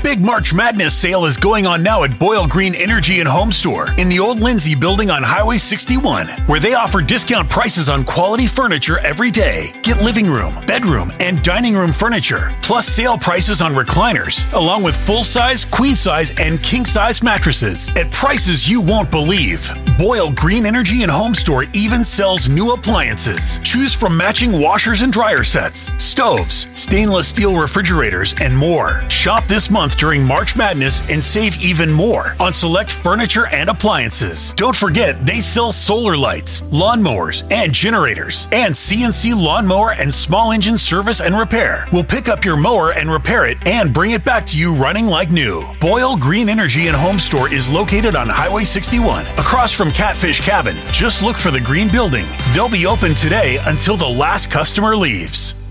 big March Madness sale is going on now at Boyle Green Energy and Home Store in the Old Lindsay building on Highway 61, where they offer discount prices on quality furniture every day. Get living room, bedroom, and dining room furniture, plus sale prices on recliners, along with full-size, queen-size, and king-size mattresses at prices you won't believe. Boyle Green Energy and Home Store even sells new appliances. Choose from matching washers and dryer sets, stoves, stainless steel refrigerators, and more. Shop this month during March Madness and save even more on select furniture and appliances. Don't forget, they sell solar lights, lawnmowers, and generators, and CNC lawnmower and small engine service and repair. We'll pick up your mower and repair it and bring it back to you running like new. Boyle Green Energy and Home Store is located on Highway 61, across from Catfish Cabin. Just look for the green building. They'll be open today until the last customer leaves.